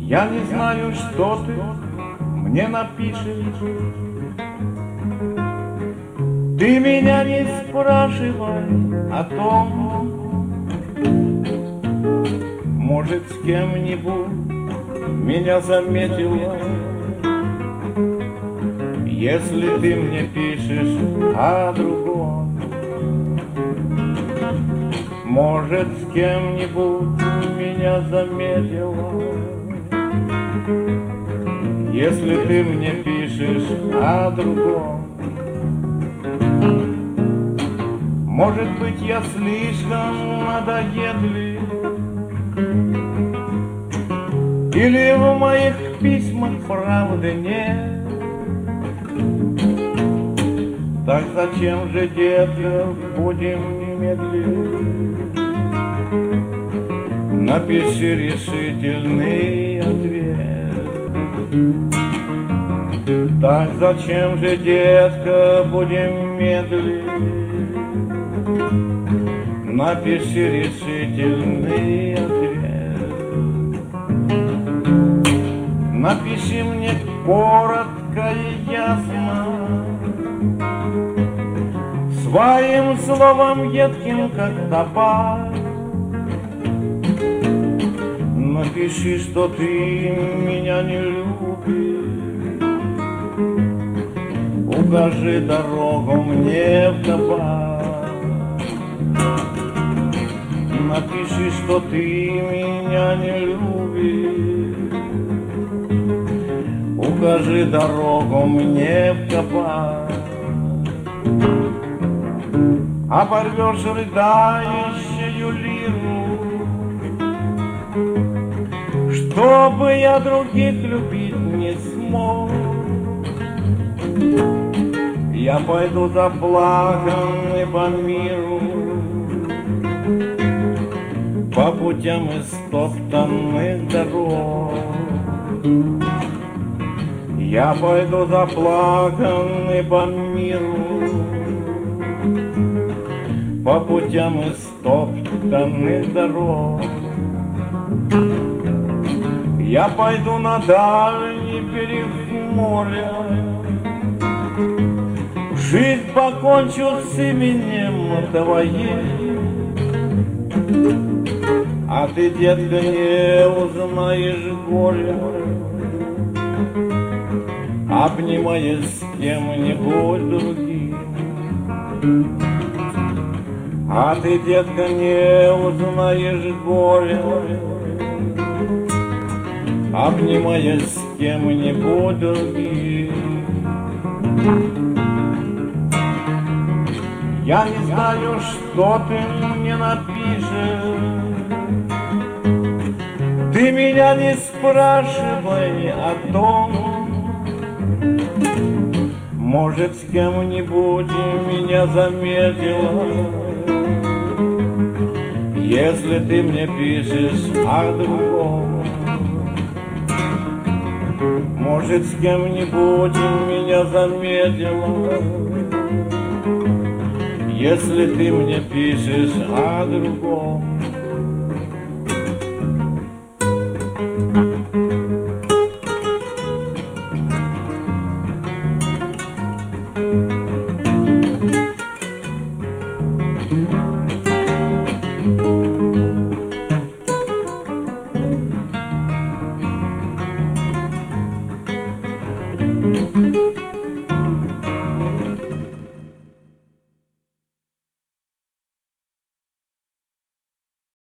Я не знаю, что ты мне напишешь. Ты меня не спрашивай о том, может, с кем-нибудь меня заметила. Если ты мне пишешь о другом, может, с кем-нибудь меня заметила. Если ты мне пишешь о другом, может быть, я слишком надоедлив, или в моих письмах правды нет. Так зачем же, детка, будем немедлить? Напиши решительный ответ. Так зачем же, детка, будем медлить? Напиши решительный ответ. Напиши мне коротко и ясно, своим словом едким, как табак. Напиши, что ты меня не любишь, укажи дорогу мне в кабак. Напиши, что ты меня не любишь, укажи дорогу мне в кабак. Оборвешь рыдающую лиру, чтобы я других любить не смог. Я пойду заплаканный по миру, по путям истоптанных дорог. Я пойду заплаканный по миру, по путям истоптанных дорог. Я пойду на дальний берег моря, жизнь покончу с именем твоей. А ты, детка, не узнаешь горя, обнимаясь с кем-нибудь другим. А ты, детка, не узнаешь горя, обнимаясь с кем-нибудь другим. Я не знаю, что ты мне напишешь. Ты меня не спрашивай о том, может, с кем-нибудь меня заметила. Если ты мне пишешь о другом, может, с кем-нибудь меня заметила. Если ты мне пишешь о другом,